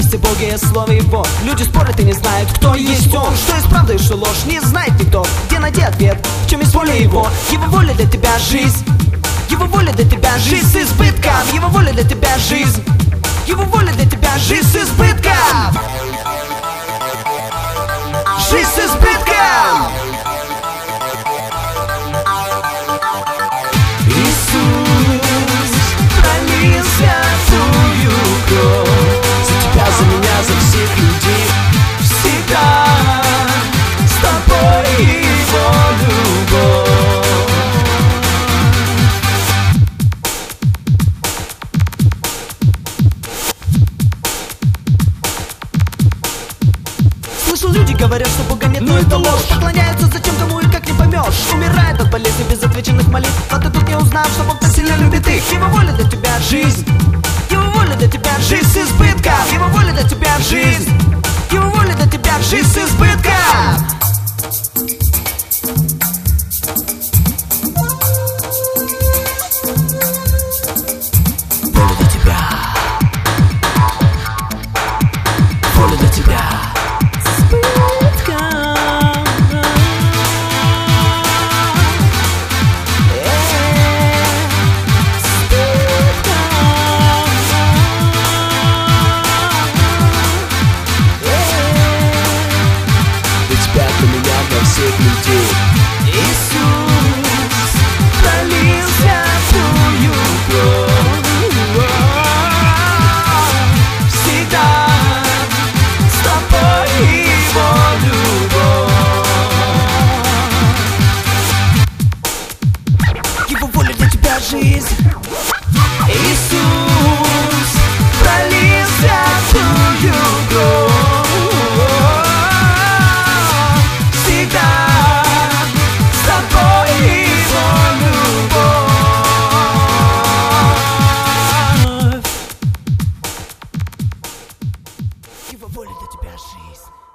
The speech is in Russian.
есть в Боге слово Его. Люди спорят и не знают, кто есть Он. Что есть правда и что ложь, не знает никто. Где найти ответ, в чем есть воля Его? Его воля для тебя жизнь, Его воля для тебя жизнь с избытком. Его воля для тебя жизнь, Его воля для тебя жизнь с избытком. Жизнь с избытком. Иисус пролил святую кровь за тебя, за меня, за всех людей. Всегда с тобой Его любовь. Слышал, люди говорят, что Бога нет, но это ложь. Поклоняются зачем, кому и как не поймешь. Умирает от болезни без отвеченных молитв. А ты тут не узнав, что Бог так сильно любит их. Его воля для тебя жизнь, Его воля для тебя жизнь с избытком. Его воля для тебя жизнь, Его воля для тебя жизнь с избытком. Воля для тебя, воля для тебя. Иисус пролил святую кровь. Всегда с тобой Его любовь. Его воля для тебя жизнь. Иисус пролил святую кровь. Его воля для тебя жизнь.